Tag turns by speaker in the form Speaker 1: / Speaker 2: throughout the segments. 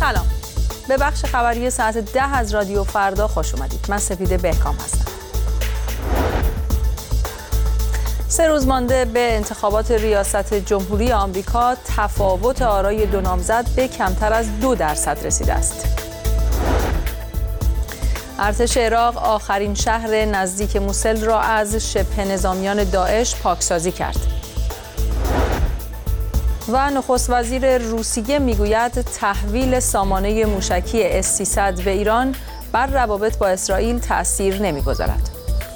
Speaker 1: سلام، به بخش خبری ساعت 10 از رادیو فردا خوش اومدید. من سپیده بهکام هستم. 3 روز مانده به انتخابات ریاست جمهوری آمریکا، تفاوت آرای دو نامزد به کمتر از 2% رسیده است. ارتش عراق آخرین شهر نزدیک موسل را از شبه نظامیان داعش پاکسازی کرد. و نخست وزیر روسیه میگوید تحویل سامانه موشکی S-300 به ایران بر روابط با اسرائیل تأثیر نمیگذارد.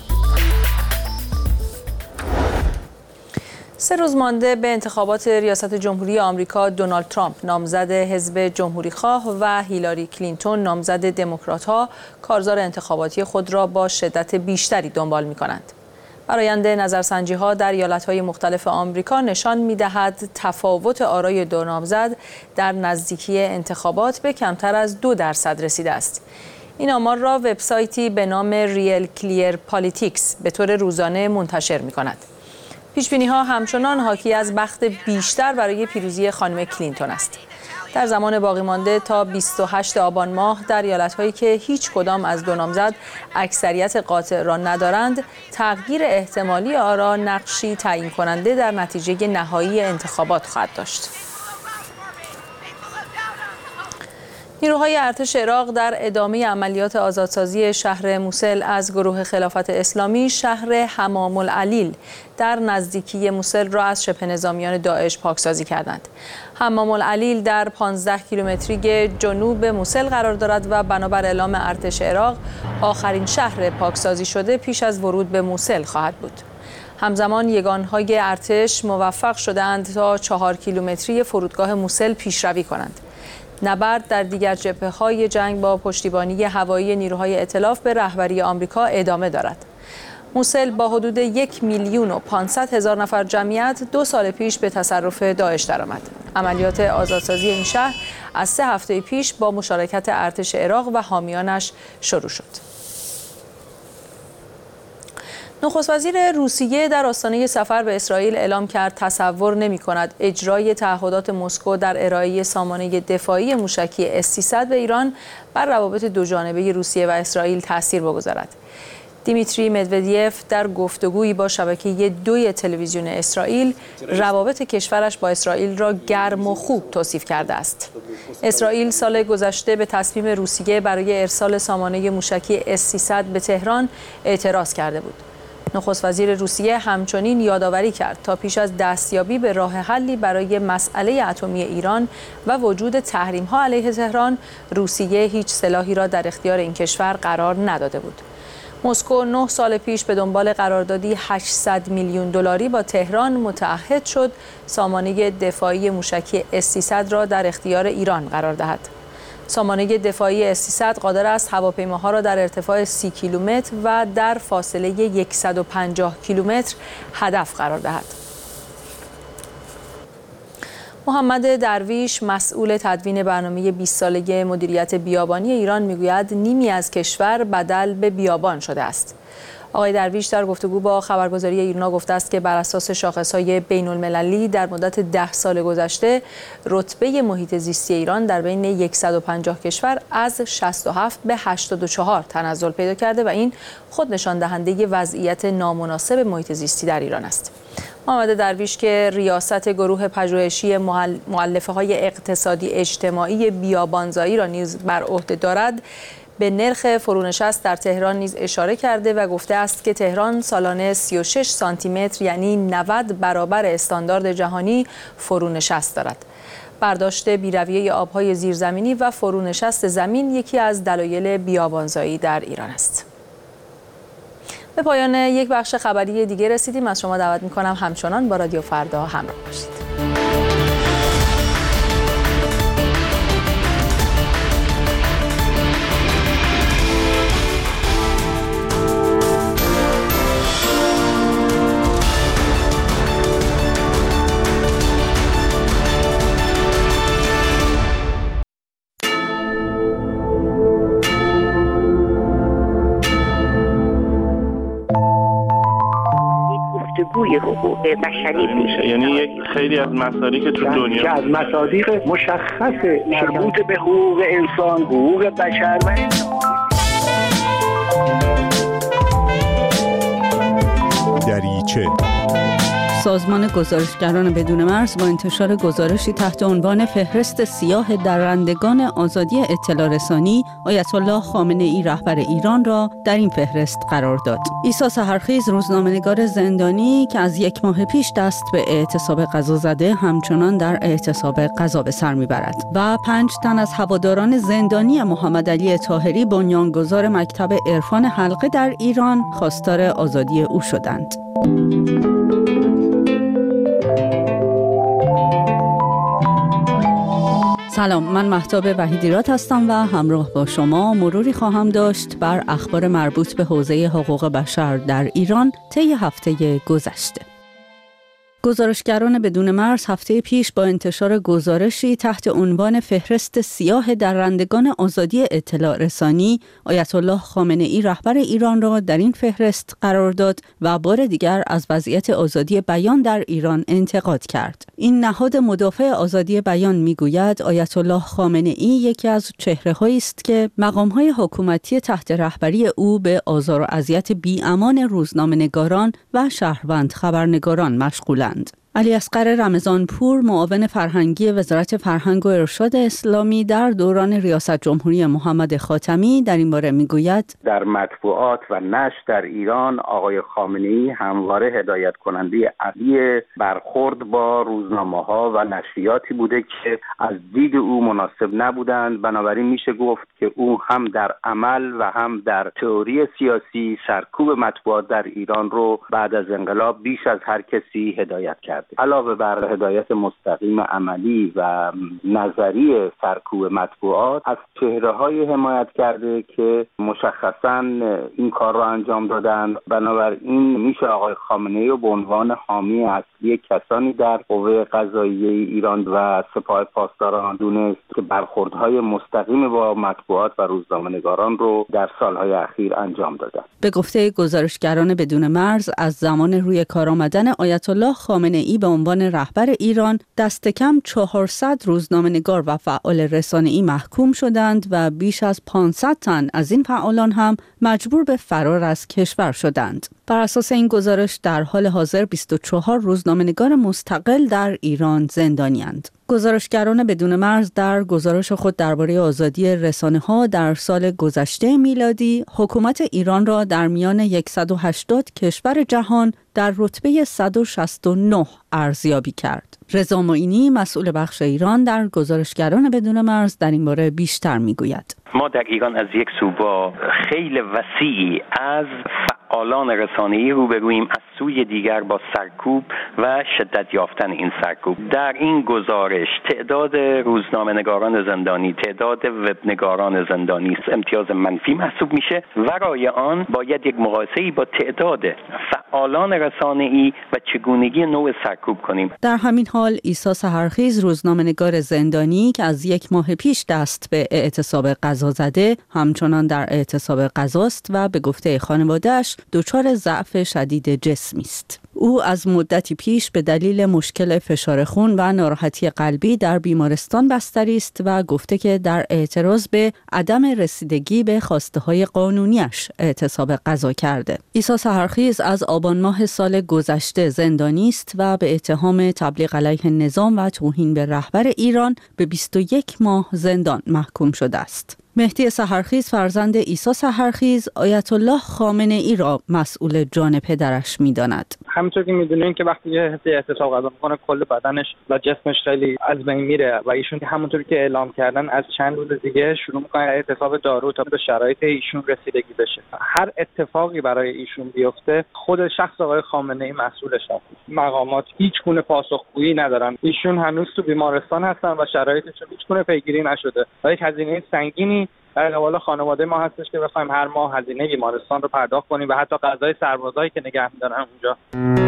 Speaker 1: 3 روز مانده به انتخابات ریاست جمهوری آمریکا، دونالد ترامپ نامزد حزب جمهوریخواه و هیلاری کلینتون نامزد دموکرات‌ها کارزار انتخاباتی خود را با شدت بیشتری دنبال می‌کنند. برآیند نظرسنجی‌ها در ایالت‌های مختلف آمریکا نشان می‌دهد تفاوت آرای دو نامزد در نزدیکی انتخابات به کمتر از 2% رسیده است. این آمار را وبسایتی به نام ریل کلیر پالیتیکس به طور روزانه منتشر می‌کند. پیش‌بینی‌ها همچنان حاکی از بخت بیشتر برای پیروزی خانم کلینتون است. در زمان باقی مانده تا 28 آبان ماه در ایالت‌هایی که هیچ کدام از دو نامزد اکثریت قاطع را ندارند، تغییر احتمالی آرا نقشی تعیین کننده در نتیجه نهایی انتخابات خواهد داشت. نیروهای ارتش عراق در ادامه عملیات آزادسازی شهر موسل از گروه خلافت اسلامی، شهر حمام العلیل در نزدیکی موسل را از شبه نظامیان داعش پاکسازی کردند. حمام العلیل در 15 کیلومتری جنوب موسل قرار دارد و بنابر اعلام ارتش عراق آخرین شهر پاکسازی شده پیش از ورود به موسل خواهد بود. همزمان یگانهای ارتش موفق شدند تا 4 کیلومتری فرودگاه موسل پیشروی کنند. نبرد در دیگر جبهه‌های جنگ با پشتیبانی هوایی نیروهای ائتلاف به رهبری آمریکا ادامه دارد. موسل با حدود 1,500,000 نفر جمعیت 2 سال پیش به تصرف داعش درآمد. عملیات آزادسازی این شهر از 3 هفته پیش با مشارکت ارتش عراق و حامیانش شروع شد. نخست وزیر روسیه در آستانه سفر به اسرائیل اعلام کرد تصور نمی‌کند اجرای تعهدات مسکو در ارائه سامانه دفاعی موشکی S-300 به ایران بر روابط دوجانبه روسیه و اسرائیل تأثیر بگذارد. دیمیتری مدودیف در گفتگویی با شبکه 2 تلویزیون اسرائیل روابط کشورش با اسرائیل را گرم و خوب توصیف کرده است. اسرائیل سال گذشته به تصمیم روسیه برای ارسال سامانه موشکی S-300 به تهران اعتراض کرده بود. نخست وزیر روسیه همچنین یادآوری کرد تا پیش از دستیابی به راه حلی برای مسئله اتمی ایران و وجود تحریم‌ها علیه تهران، روسیه هیچ سلاحی را در اختیار این کشور قرار نداده بود. مسکو 9 سال پیش به دنبال قراردادی 800 میلیون دلاری با تهران متعهد شد سامانه دفاعی موشکی S-300 را در اختیار ایران قرار دهد. سامانه دفاعی S-300 قادر است هواپیماها را در ارتفاع 30 کیلومتر و در فاصله 150 کیلومتر هدف قرار دهد. محمد درویش مسئول تدوین برنامه 20 ساله مدیریت بیابانی ایران میگوید نیمی از کشور بدل به بیابان شده است. آقای درویش در گفتگو با خبرگزاری ایرنا گفته است که بر اساس شاخص‌های بین‌المللی در مدت 10 سال گذشته رتبه محیط زیستی ایران در بین 150 کشور از 67 به 84 تنزل پیدا کرده و این خود نشان دهنده وضعیت نامناسب محیط زیستی در ایران است. محمد درویش که ریاست گروه پژوهشی مؤلفه‌های اقتصادی اجتماعی بیابانزایی را نیز بر عهده دارد، به نرخ فرونشست در تهران نیز اشاره کرده و گفته است که تهران سالانه 36 سانتی متر یعنی 90 برابر استاندارد جهانی فرونشست دارد. برداشت بی‌رویه آب‌های زیرزمینی و فرونشست زمین یکی از دلایل بیابانزایی در ایران است. به پایان یک بخش خبری دیگه رسیدیم. از شما دعوت می‌کنم همچنان با رادیو فردا همراه باشید.
Speaker 2: الگوی حقوق بشری میشه.
Speaker 3: یعنی یک خیلی از مصادیق که تو دنیا
Speaker 4: که از مصادیق مشخص مربوط به حقوق انسان، حقوق بشر و
Speaker 5: دریچه.
Speaker 6: سازمان گزارشگران بدون مرز با انتشار گزارشی تحت عنوان فهرست سیاه درندگان آزادی اطلاع رسانی، آیت الله خامنه ای رهبر ایران را در این فهرست قرار داد. عیسی سحرخیز، روزنامه‌نگار زندانی که از 1 ماه پیش دست به اعتصاب غذا زده، همچنان در اعتصاب غذا به سر میبرد و 5 تن از هواداران زندانی محمدعلی طاهری، بنیانگذار مکتب عرفان حلقه در ایران، خواستار آزادی او شدند. سلام، من مهتاب وحیدیراد هستم و همراه با شما مروری خواهم داشت بر اخبار مربوط به حوزه حقوق بشر در ایران طی هفته گذشته. گزارشگران بدون مرز هفته پیش با انتشار گزارشی تحت عنوان فهرست سیاه درندگان آزادی اطلاع رسانی، آیت الله خامنه ای رهبر ایران را در این فهرست قرار داد و بار دیگر از وضعیت آزادی بیان در ایران انتقاد کرد. این نهاد مدافع آزادی بیان میگوید آیت الله خامنه ای یکی از چهره‌هایی است که مقام‌های حکومتی تحت رهبری او به آزار و اذیت بی‌امان روزنامه‌نگاران و شهروند خبرنگاران مشغولند. علی اصغر رمضانپور، معاون فرهنگی وزارت فرهنگ و ارشاد اسلامی در دوران ریاست جمهوری محمد خاتمی، در این باره میگوید
Speaker 4: در مطبوعات و نشر در ایران آقای خامنه‌ای همواره هدایت کننده اصلی برخورد با روزنامه‌ها و نشریاتی بوده که از دید او مناسب نبودند. بنابراین میشه گفت که او هم در عمل و هم در تئوری سیاسی سرکوب مطبوعات در ایران رو بعد از انقلاب بیش از هر کسی هدایت کرد. علاوه بر هدایت مستقیم عملی و نظری سرکوب مطبوعات، از چهره‌های حمایت کرده که مشخصاً این کار را انجام دادن. بنابراین میشه آقای خامنه‌ای رو به عنوان حامی اصلی کسانی در قوه قضاییه ایران و سپاه پاسداران دونست که برخوردهای مستقیم با مطبوعات و روزنامه‌نگاران رو در سالهای اخیر انجام دادن.
Speaker 6: به گفته گزارشگران بدون مرز، از زمان روی کار آمدن آیت الله خامنه ای به عنوان رهبر ایران، دست کم 400 روزنامه‌نگار و فعال رسانه‌ای محکوم شدند و بیش از 500 تن از این فعالان هم مجبور به فرار از کشور شدند. بر اساس این گزارش در حال حاضر 24 روزنامه‌نگار مستقل در ایران زندانی‌اند. گزارشگران بدون مرز در گزارش خود درباره آزادی رسانه‌ها در سال گذشته میلادی، حکومت ایران را در میان 180 کشور جهان در رتبه 169 ارزیابی کرد. رضا معینی، مسئول بخش ایران در گزارشگران بدون مرز، در این باره بیشتر میگوید.
Speaker 7: ما در ایران از یک سو با خیلی وسیعی از فعالان رسانه‌ای روبرویم، از سوی دیگر با سرکوب و شدت یافتن این سرکوب. در این گزارش تعداد روزنامه‌نگاران زندانی، تعداد وبنگاران زندانی امتیاز منفی محسوب میشه. ورای آن باید یک مقایسه‌ای با تعداد فعالان رسانه‌ای و چگونگی نوع سرکوب کنیم.
Speaker 6: در همین حال عیسی سحرخیز، روزنامه‌نگار زندانی که از 1 ماه پیش دست به اعتصاب غذا زده، همچنان در اعتصاب غذاست و به گفته خانواده‌اش دچار ضعف شدید جسمی است. او از مدتی پیش به دلیل مشکل فشار خون و ناراحتی قلبی در بیمارستان بستری است و گفته که در اعتراض به عدم رسیدگی به خواسته‌های قانونیش اعتصاب غذا کرده. عیسی سحرخیز از آبان ماه سال گذشته زندانی است و به اتهام تبلیغ علیه نظام و توهین به رهبر ایران به 21 ماه زندان محکوم شده است. مهدی سحرخیز، فرزند عیسی سحرخیز، آیت الله خامنه ای را مسئول جان پدرش می‌داند.
Speaker 8: همونطور که می‌دونین که وقتی یه اعتصاب غذا می‌کنه کل بدنش و جسمش خیلی از بین میره و ایشون که همونطور که اعلام کردن از چند روز دیگه شروع می‌کنن اعتصاب دارو تا به شرایط ایشون رسیدگی بشه. هر اتفاقی برای ایشون بیفته خود شخص آقای خامنه‌ای مسئولش هست. مقامات هیچ گونه پاسخگویی ندارن. ایشون هنوز تو بیمارستان هستن و شرایطشون هیچ گونه پیگیری نشده. و یک هزینه سنگینی در قبال خانواده ما هستش که بخوایم هر ماه هزینه بیمارستان رو پرداخت کنیم و حتی غذای سربازایی که نگه می‌دارن اونجا.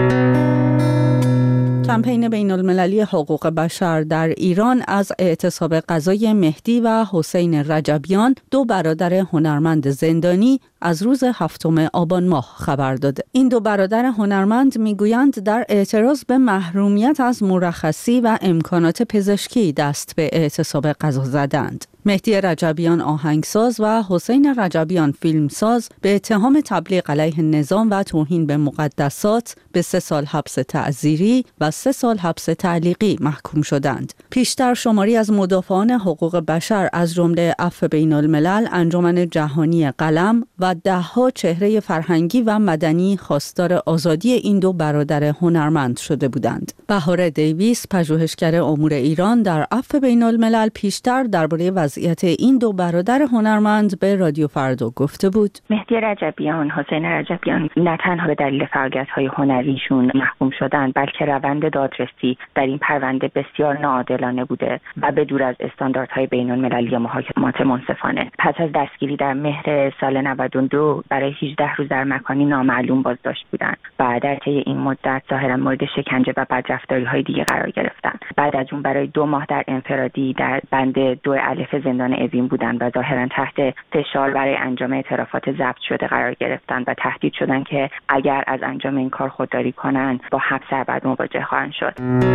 Speaker 6: کمپین بین‌المللی حقوق بشر در ایران از اعتصاب غذای مهدی و حسین رجبیان، 2 برادر هنرمند زندانی، از روز 7 آبان ماه خبر داده. این دو برادر هنرمند میگویند در اعتراض به محرومیت از مرخصی و امکانات پزشکی دست به اعتصاب غذا زدند. مهدی رجبیان آهنگساز و حسین رجبیان فیلمساز به اتهام تبلیغ علیه نظام و توهین به مقدسات به 3 سال حبس تعزیری و 3 سال حبس تعلیقی محکوم شدند. پیشتر شماری از مدافعان حقوق بشر از جمله عفو بین الملل، انجمن جهانی قلم و ده‌ها چهره فرهنگی و مدنی خواستار آزادی این دو برادر هنرمند شده بودند. بهار دیویس، پژوهشگر امور ایران، در عفو بین الملل پیشتر درباره وضعیت این دو برادر هنرمند به رادیو فردا گفته بود.
Speaker 2: مهدی رجبیان، حسین رجبیان نه تنها به دلیل فعالیت‌های هنریشون محکوم شدند، بلکه روند دادرسی در این پرونده بسیار ناعادلانه بوده و به دور از استانداردهای بین‌المللی محاکمات منصفانه. پس از دستگیری در مهر سال 92 برای 18 روز در مکانی نامعلوم بازداشت بودند و در طی این مدت ظاهراً مورد شکنجه و بدرفتاری‌های دیگه قرار گرفتند. بعد از اون برای 2 ماه در انفرادی در بند 2 الف زندان اوین بودند و ظاهراً تحت فشار برای انجام اعترافات ضبط شده قرار گرفتند و تهدید شدند که اگر از انجام این کار خودداری کنند با حبس ابد مواجه خواهند شد.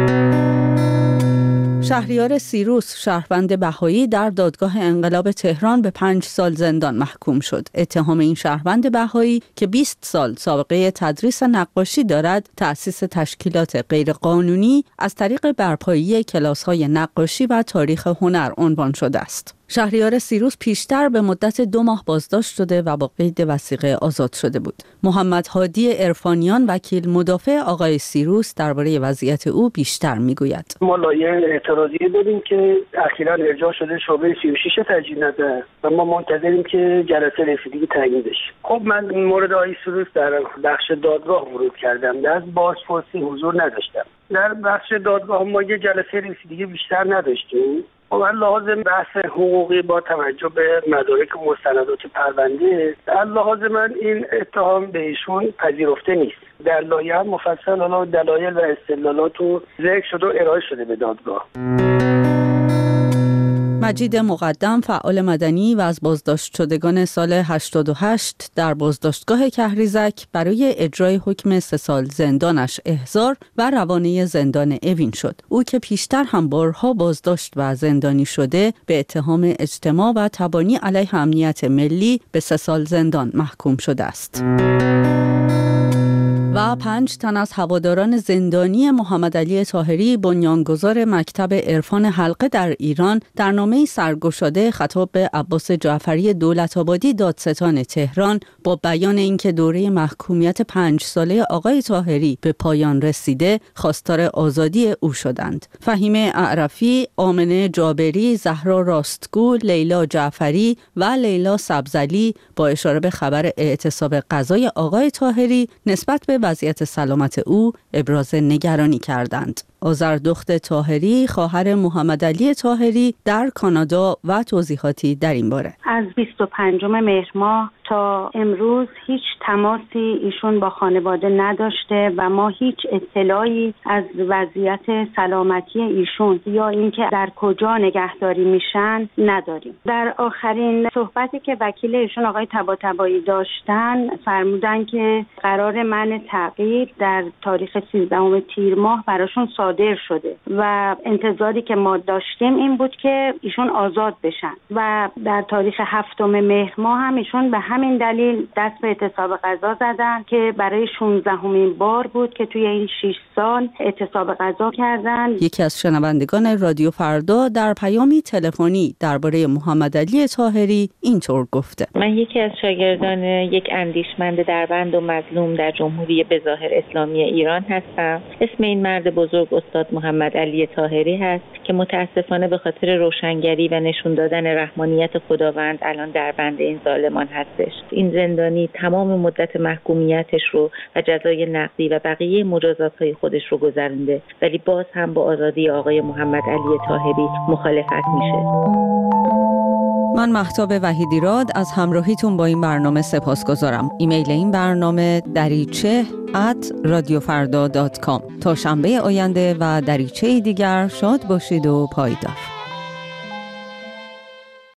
Speaker 6: شهریار سیروس، شهروند بهایی، در دادگاه انقلاب تهران به 5 سال زندان محکوم شد. اتهام این شهروند بهایی که 20 سال سابقه تدریس نقاشی دارد، تأسیس تشکیلات غیرقانونی از طریق برپایی کلاس‌های نقاشی و تاریخ هنر عنوان شده است. شهریار سیروس پیشتر به مدت 2 ماه بازداشت شده و با قید وثیقه آزاد شده بود. محمد هادی عرفانیان، وکیل مدافع آقای سیروس، درباره وضعیت او بیشتر میگوید.
Speaker 9: ما لایحه اعتراضی داریم که اخیراً ارجاع شده شعبه 36 تجدید نظر و ما منتظریم که جلسه رسیدگی تعیین بشه. خب من مورد آقای سیروس در بخش دادگاه ورود کردم، در بازپرسی حضور نداشتم. در بخش دادگاه ما یه جلسه رسیدگی بیشتر نداشتیم. و لازم بحث حقوقی با توجه به مدارک و مستندات پرونده، در لحاظ من این اتهام به ایشون پذیرفته نیست. در لایحه مفصل حالا دلایل و استدلالات ذکر شده و ارائه شده به دادگاه.
Speaker 6: مجید مقدم، فعال مدنی و از بازداشت شدگان سال 88 در بازداشتگاه کهریزک، برای اجرای حکم 3 سال زندانش احضار و روانه زندان اوین شد. او که پیشتر هم بارها بازداشت و زندانی شده، به اتهام اجتماع و تبانی علیه امنیت ملی به 3 سال زندان محکوم شده است. و 5 تن از هواداران زندانی محمد علی طاهری، بنیانگذار مکتب عرفان حلقه در ایران، در نامه‌ای سرگشاده خطاب به عباس جعفری دولت‌آبادی دادستان تهران با بیان اینکه دوره محکومیت 5 ساله آقای طاهری به پایان رسیده، خواستار آزادی او شدند. فهیمه اعرفی، آمنه جابری، زهرا راستگو، لیلا جعفری و لیلا سبزعلی با اشاره به خبر اعتصاب غذای آقای طاهری نسبت به وضعیت سلامت او ابراز نگرانی کردند. آذردخت طاهری، خواهر محمد علی طاهری، در کانادا و توضیحاتی در این باره.
Speaker 10: از 25 مهر ماه تا امروز هیچ تماسی ایشون با خانواده نداشته و ما هیچ اطلاعی از وضعیت سلامتی ایشون یا اینکه در کجا نگهداری میشن نداریم. در آخرین صحبتی که وکیل ایشون آقای طباطبایی داشتن، فرمودن که قرار منع تعقیب در تاریخ 13 تیر ماه براشون صادر شده و انتظاری که ما داشتیم این بود که ایشون آزاد بشن و در تاریخ 7 مهر ماه هم ایشون به همین دلیل دست به اعتصاب غذا زدن که برای 16مین بار بود که توی این 6 سال اعتصاب غذا کردن.
Speaker 6: یکی از شنوندگان رادیو فردا در پیامی تلفنی درباره محمد علی طاهری اینطور گفته:
Speaker 11: من یکی از شاگردان یک اندیشمند دربند و مظلوم در جمهوری بظاهر اسلامی ایران هستم. اسم این مرد بزرگ استاد محمد علی طاهری هست که متاسفانه به خاطر روشنگری و نشون دادن رحمانیت خداوند الان دربند این ظالمان هستش. این زندانی تمام مدت محکومیتش رو و جزای نقدی و بقیه مجازات‌های خودش رو گذرونده، ولی باز هم با آزادی آقای محمد علی طاهری مخالفت میشه.
Speaker 6: من مهتاب وحیدیراد از همراهیتون با این برنامه سپاسگزارم. ایمیل این برنامه dariche@radiofarda.com. تا شنبه آینده و دریچه دیگر شاد باشید و پایدار.